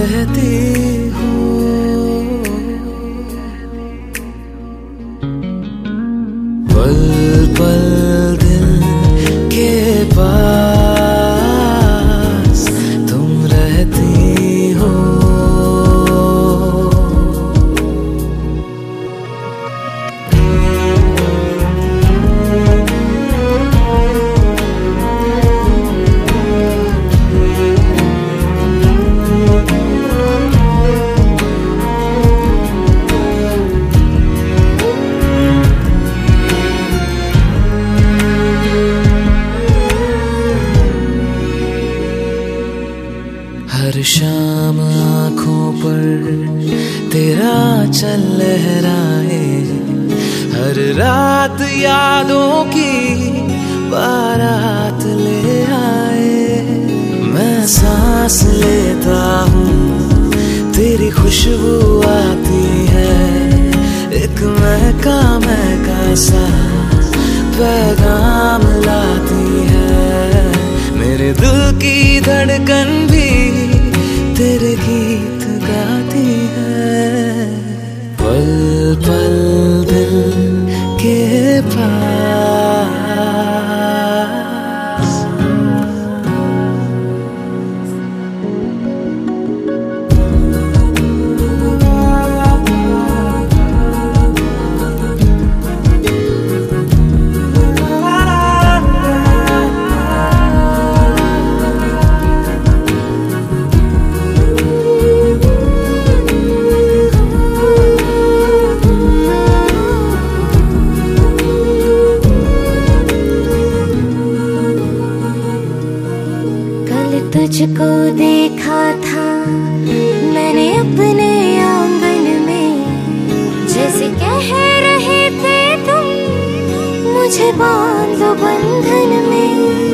रहती हो। पल पल दिल के पास तुम रहती हो। हर शाम आँखों पर तेरा चल लहराए, हर रात यादों की बारात ले आए। मैं सांस लेता हूँ तेरी खुशबू आती है, एक महका सा पैगाम लाती है। मेरे दिल की धड़कन भी तेरे गीत गाती है। पल पल दिल के पास। तुझको देखा था मैंने अपने आंगन में, जैसे कह रहे थे तुम मुझे बांधो बंधन में।